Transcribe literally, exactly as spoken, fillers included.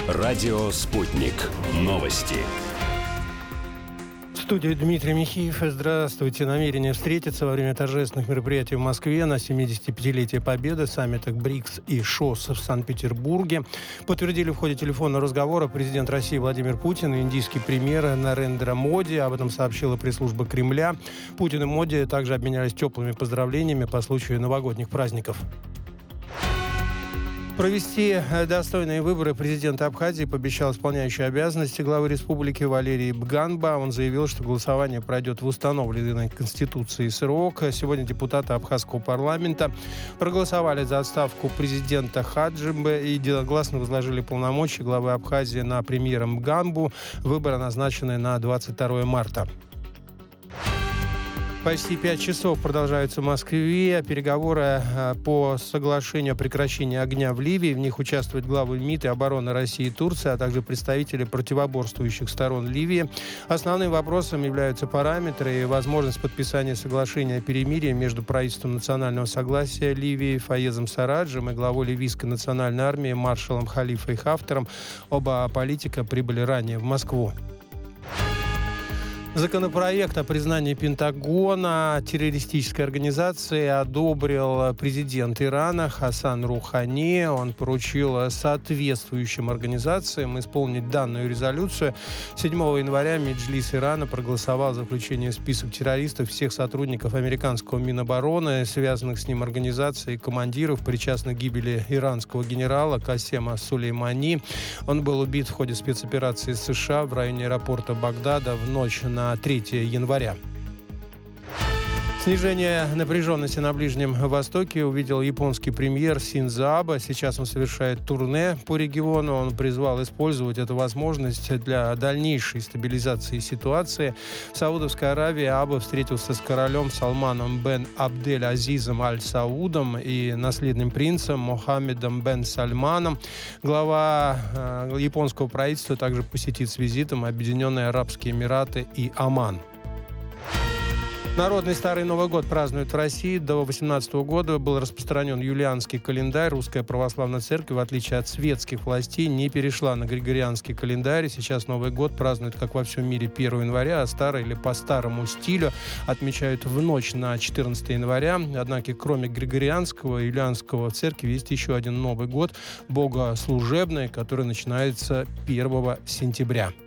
Радио «Спутник». Новости. В студии Дмитрий Михеев. Здравствуйте. Намерение встретиться во время торжественных мероприятий в Москве на семидесятипятилетие Победы, саммитах БРИКС и ШОС в Санкт-Петербурге подтвердили в ходе телефонного разговора президент России Владимир Путин и индийский премьер Нарендра Моди. Об этом сообщила пресс-служба Кремля. Путин и Моди также обменялись теплыми поздравлениями по случаю новогодних праздников. Провести достойные выборы президента Абхазии пообещал исполняющий обязанности главы республики Валерий Бганба. Он заявил, что голосование пройдет в установленный Конституцией срок. Сегодня депутаты Абхазского парламента проголосовали за отставку президента Хаджимбе и единогласно возложили полномочия главы Абхазии на премьера Бганбу. Выборы назначены на двадцать второе марта. Почти пять часов продолжаются в Москве переговоры по соглашению о прекращении огня в Ливии. В них участвуют главы МИД и обороны России и Турции, а также представители противоборствующих сторон Ливии. Основным вопросом являются параметры и возможность подписания соглашения о перемирии между правительством национального согласия Ливии Фаезом Сараджем и главой ливийской национальной армии маршалом Халифой Хафтаром. Оба политика прибыли ранее в Москву. Законопроект о признании Пентагона террористической организацией одобрил президент Ирана Хасан Рухани. Он поручил соответствующим организациям исполнить данную резолюцию. седьмого января Меджлис Ирана проголосовал за включение в список террористов всех сотрудников американского Минобороны, связанных с ним организаций и командиров, причастных к гибели иранского генерала Касема Сулеймани. Он был убит в ходе спецоперации США в районе аэропорта Багдада в ночь на третьего января. Снижение напряженности на Ближнем Востоке увидел японский премьер Синдзо Абе. Сейчас он совершает турне по региону. Он призвал использовать эту возможность для дальнейшей стабилизации ситуации. В Саудовской Аравии Абе встретился с королем Салманом бен Абдель-Азизом Аль-Саудом и наследным принцем Мохаммедом бен Сальманом. Глава э, японского правительства также посетит с визитом Объединенные Арабские Эмираты и Оман. Народный Старый Новый год празднуют в России. До восемнадцатого года был распространен юлианский календарь. Русская православная церковь, в отличие от светских властей, не перешла на григорианский календарь. Сейчас Новый год празднуют, как во всем мире, первого января, а старый или по старому стилю отмечают в ночь на четырнадцатое января. Однако, кроме григорианского и юлианского, в церкви есть еще один Новый год, богослужебный, который начинается первого сентября.